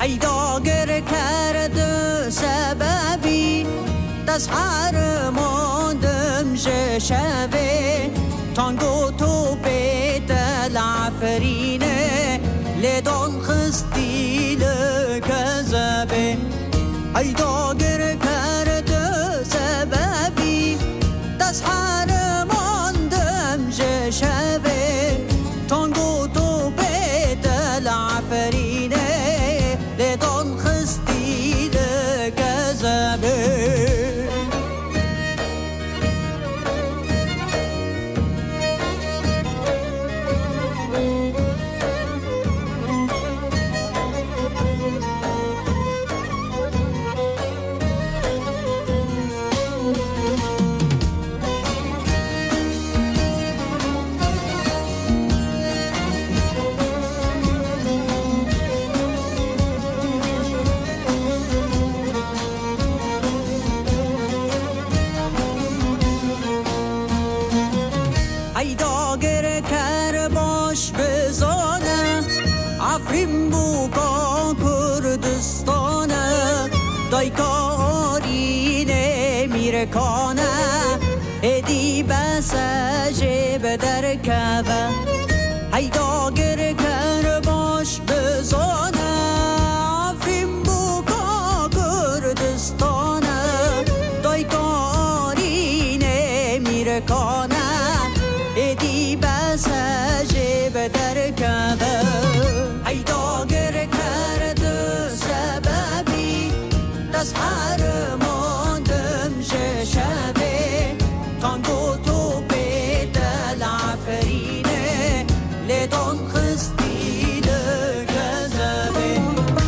ایداگر کرده سببی تسخر ماندم شبه تانگو تو بیدل عفرینه لدان خستی لکذبه ایداگر کرده سببی تسخر ماندم شبه تانگو تو بیدل عفرینه لدان خستی لکذبه ایداگر کر باش بزانه افرین بوکا کردستانه دایکارینه میرکانه ادی بسجه بدر کبه ایداگر کر باش بزانه افرین بوکا کردستانه دایکارینه میرکانه ادی بسجه بدر کبه ایداگر کرده سببی تسخر ماندم شبه تانگو تو بیدل عفرینه لدان خستی لکذبه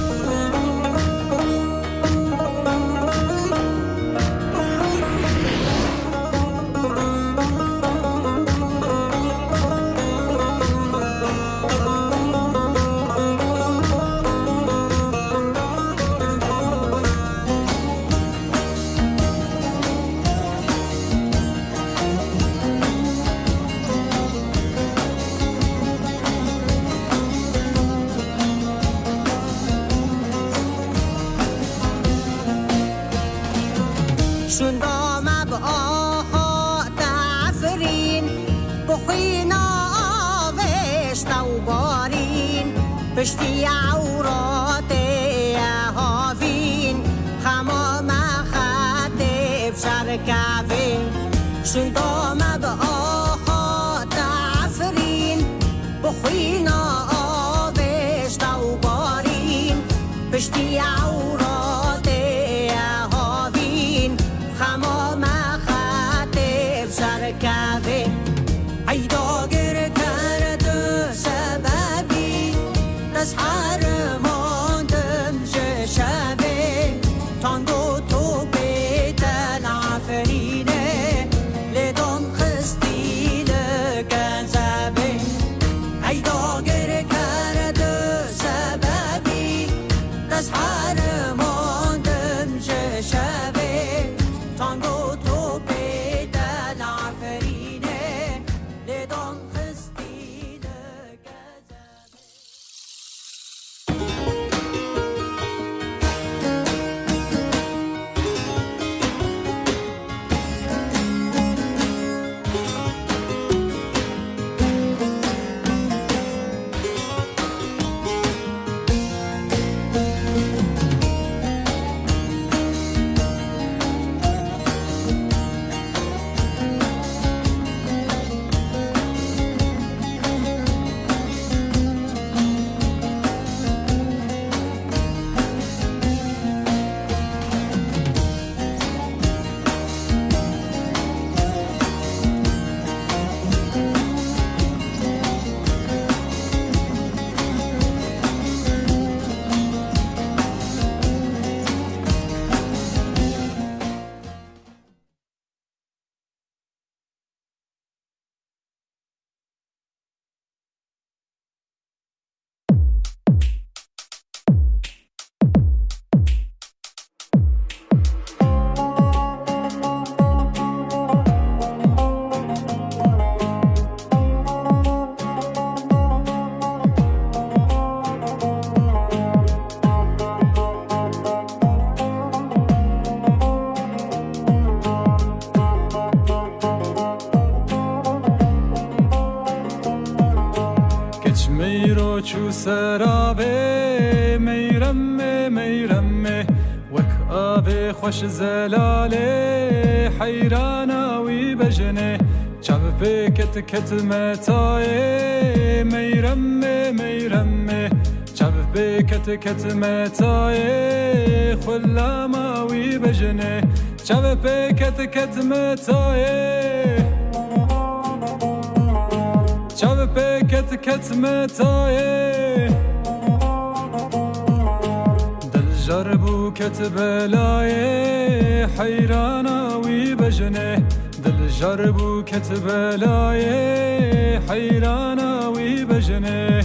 شندام اب آها تفرین بخینا آوشت و بارین پشتی عورات هاوین خمام خطب شرکوین شندام اب آها تفرین بخینا آوشت و بارین پشتی عورات خمام خطب سرکوه ایداگر کرده سببی تسخر ماندم شبه تانگو تو بیدل عفرینه لدان خستی لکذبه ایداگر کرده سببی تسخر خوش زلاله حیرانا وی بجنه چاو پیکت کت متای میرمه میرمه چاو پیکت کت متای خلاما وی بجنه چاو پیکت کت متای چاو پیکت کت متای جربو كتبلاي حيرانا ويبجنه دل جربو كتبلاي حيرانا ويبجنه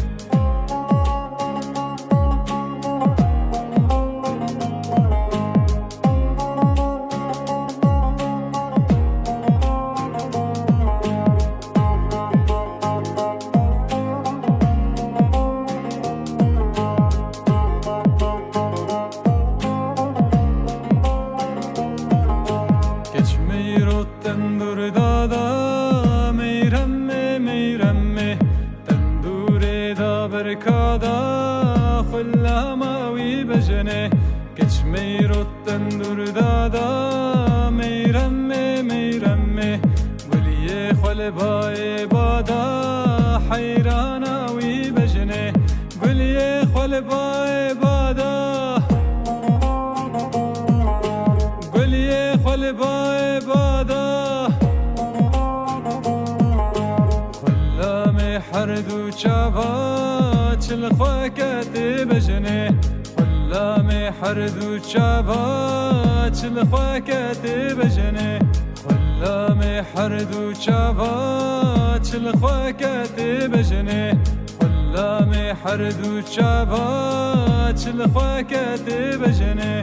حردو چابات الخواكات بجنه خلامي حردو چابات الخواكات بجنه خلامي حردو چابات الخواكات بجنه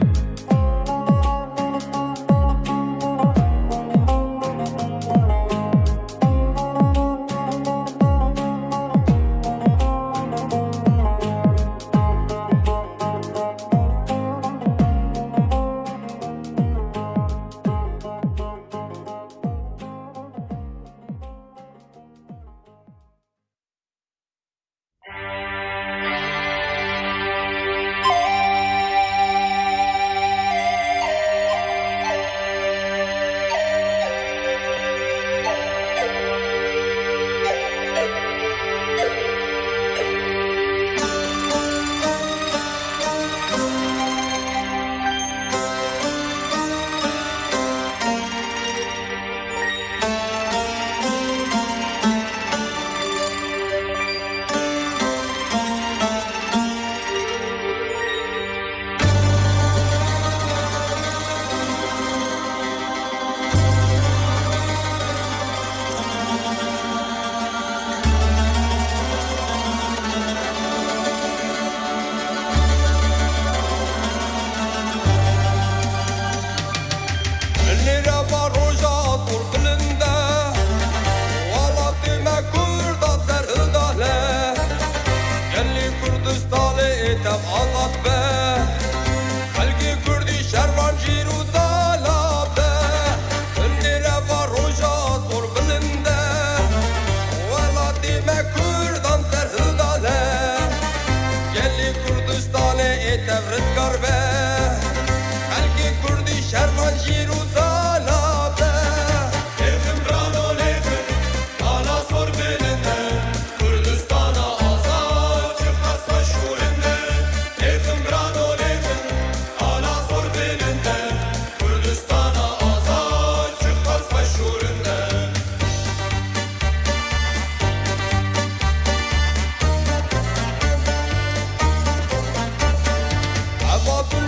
About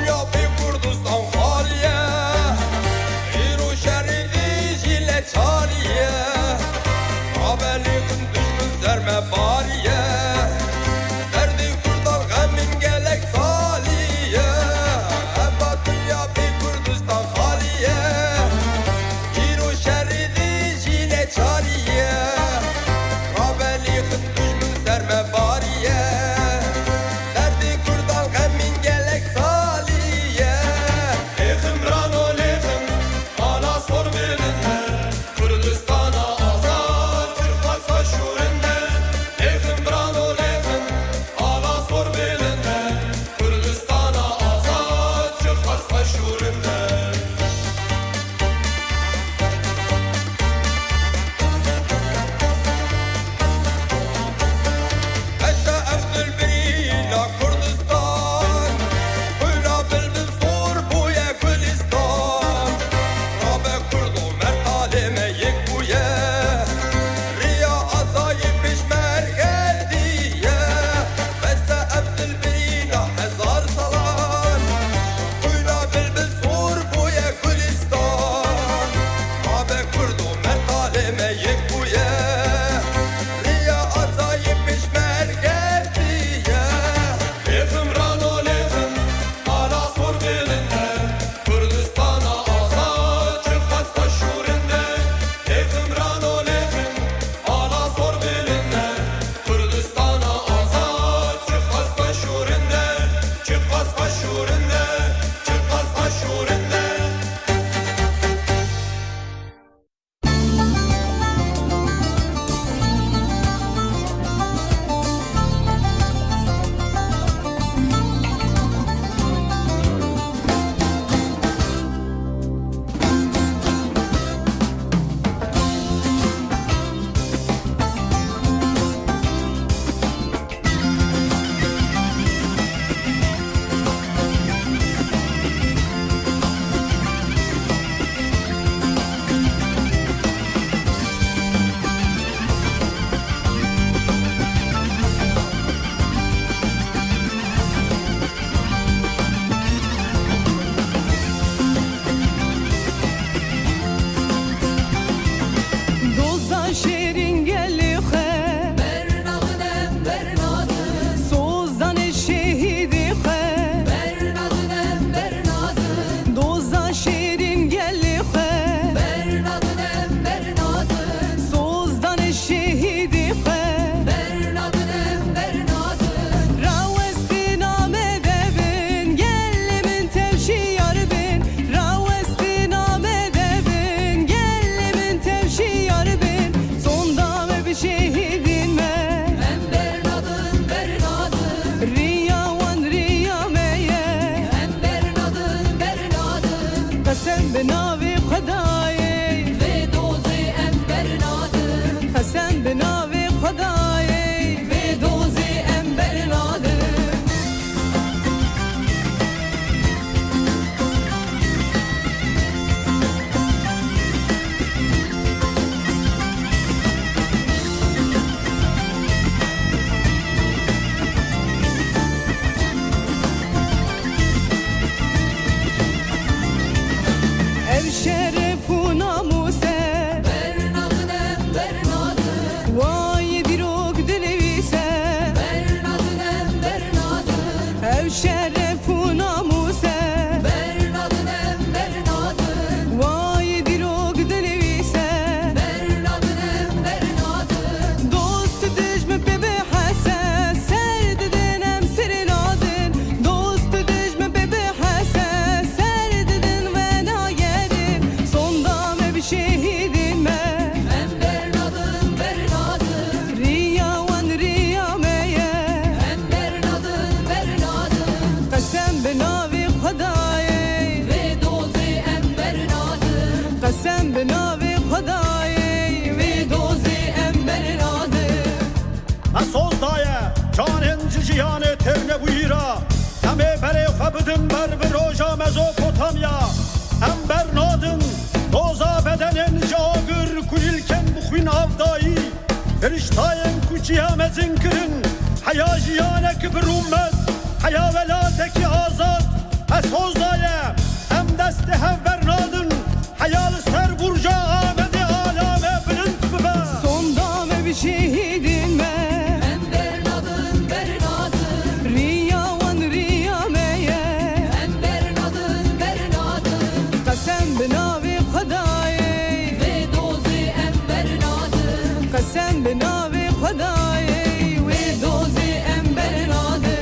ev şeref u namuse Bernadın em Bernadın Vay dirok denevise Bernadın em Bernadın Dost dijme bebe hase Ser dedenem serin adın Dost dijme bebe hase Ser dedin ve nagerin Sonda me bir şehidin me Em Bernadın Bernadın Riya wan riya meye Em Bernadın Bernadın Qasem benavi Khudaye Ve dozi em Bernadın Qasem benavi Khudaye Ve dozi em Bernadın Nasıl daye canen ciciyane tevne buyira Teme bere fabıdın berber hoca Mezopotamya Em Bernadın doza bedenen cagır Kulilken bukhvin avdayı Feriştayen kuçiya mezinkirin Haya jiyane kibir ummet Haya veladeki azad Esoz daye em desti hev Bernadın Hayal ser burca amedi alame bilind bibe Sonda me bir şehidin me Em Bernadın Bernadın Riya wan riya meye Em Bernadın Bernadın Qasem benavi Khudaye Ve dozi em Bernadın Qasem benavi Khudaye Ve dozi em Bernadın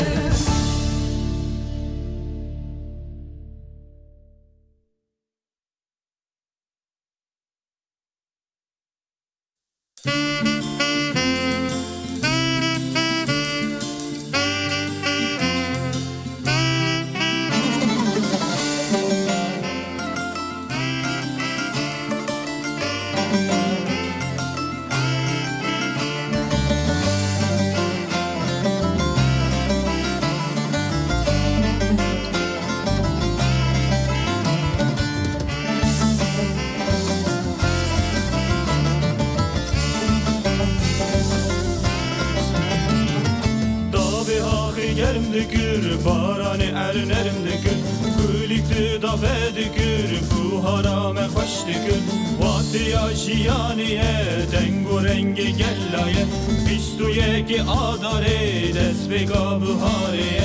Gerim dikir, barani ernerim dikir Gülüktü dafe dikir, bu harame hoş dikir Vakti yaşiyaniye, dengu rengi gellaye Pistuye ki adare, desbeka buhariye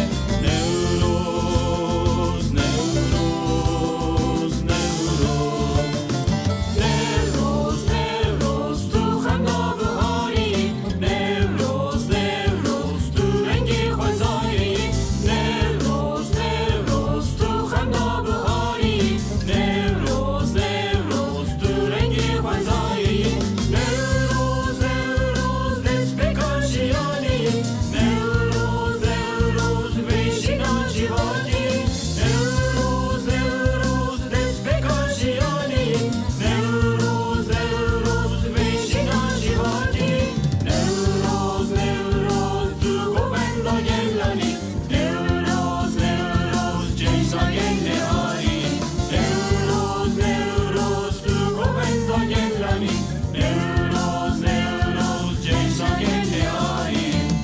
Nevruz, Nevruz, Nevruz Nevruz, Nevruz, tu xemda buhari Nevruz, Nevruz, tu rengi khazari Nevruz, Nevruz, tu xemda buhari Nevruz, Nevruz, tu rengi khazari Nevruz, Nevruz, desbeka jiyani Nevruz, Nevruz, vejina jivani Nevruz, Nevruz, desbeka jiyani Nevruz, Nevruz, vejina jivani Nevruz, Nevruz, tu govenda gellani Nevruz, Nevruz, ceysa gelle ari Nevruz, Nevruz, tu govenda gellani Nevruz, Nevruz, ceysa gelle ari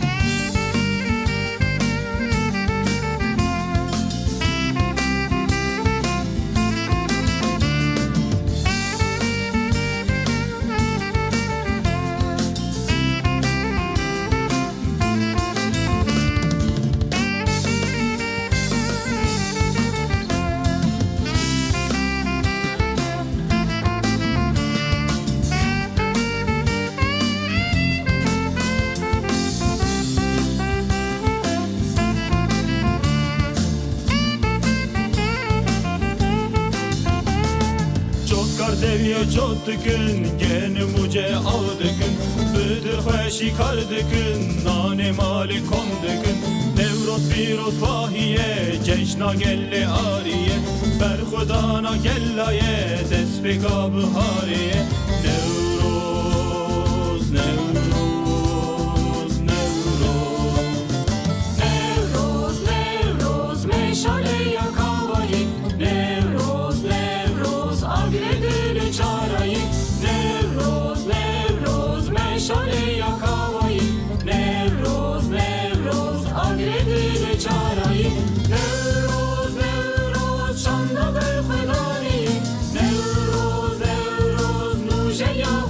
Seviye çok tıkın, gene muce avdıkın Bıdır hoşi kardıkın, nane mali kondıkın Nevroz piroz vahiye, ceşna gelle ariye Berkhudana gellaye, desbeka buhariye Nevruz, Nevruz, Nevruz Nevruz, Nevruz, meşale yakavayı Nevruz, Nevruz, agredili çarayı Nevruz, Nevruz, meşale yakavayı Nevruz, Nevruz, agredili çarayı Nevruz, Nevruz, şanda berkhudani Nevruz, Nevruz, nuje ya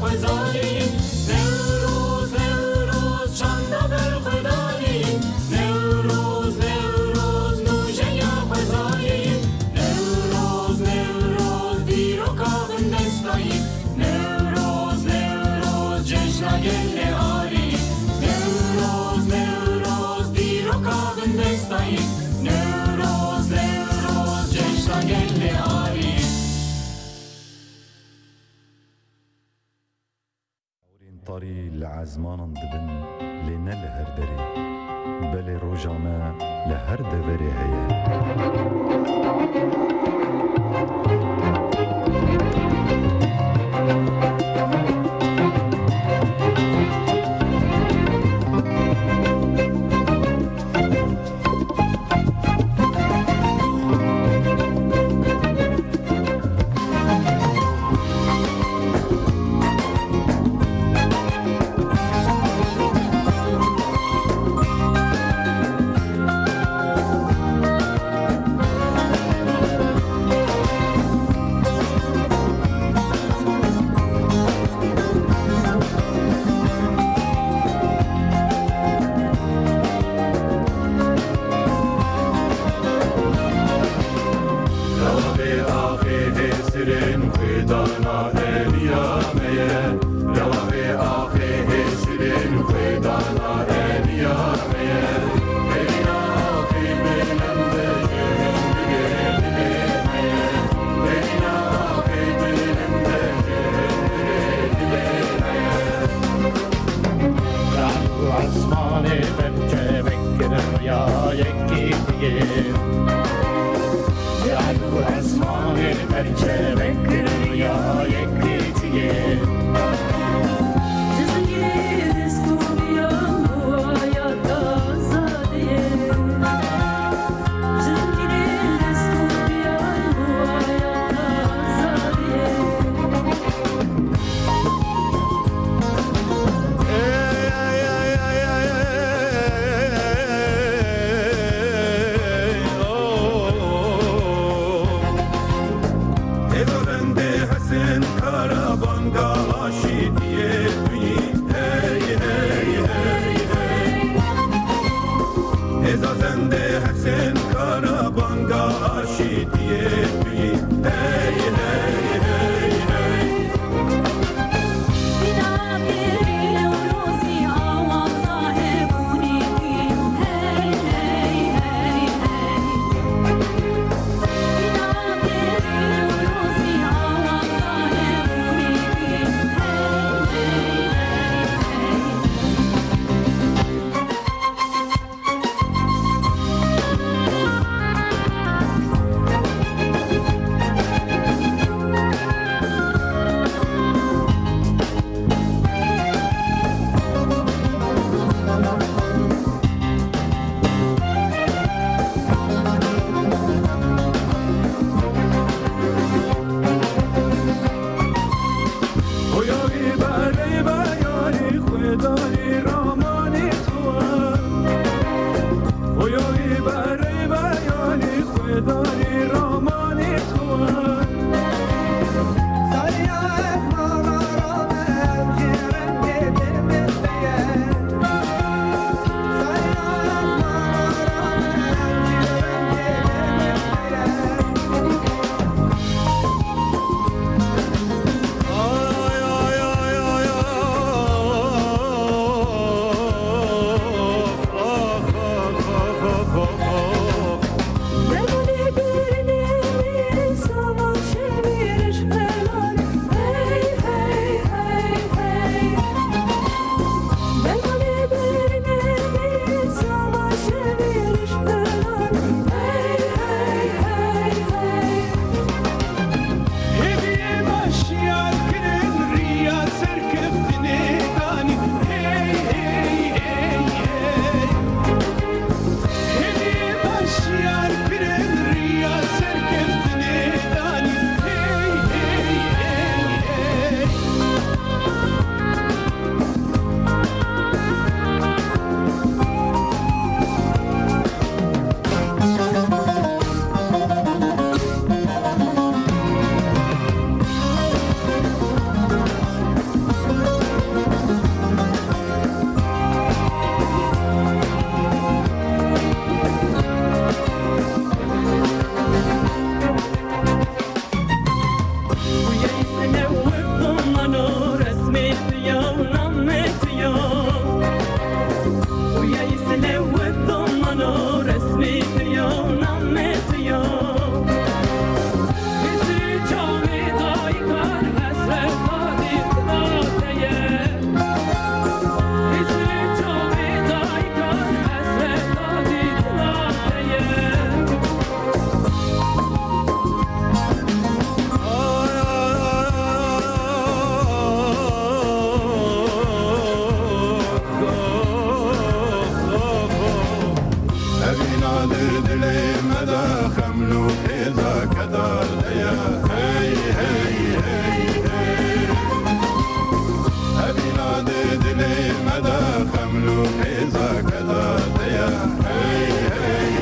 عزمان دبن لنا لهر دري بل روجانا لهر دوري هيا Baby مدى خملو إذا كدر يا هي هي هي هي أبي نادي دلي مدى خملو إذا كدر يا هي هي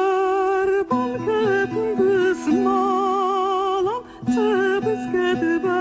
Goodbye.